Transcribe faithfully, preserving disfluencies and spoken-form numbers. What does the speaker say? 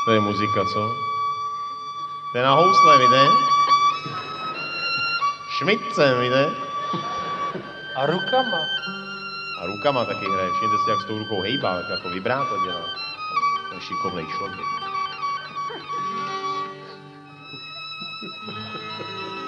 To je muzika, co? To je na housle, vidíte? Šmicem, vidíte? A rukama. A rukama taky hraje. Všimněte si, jak s tou rukou hejbá, tak jako vibrátor dělá. To je šikovnej člověk.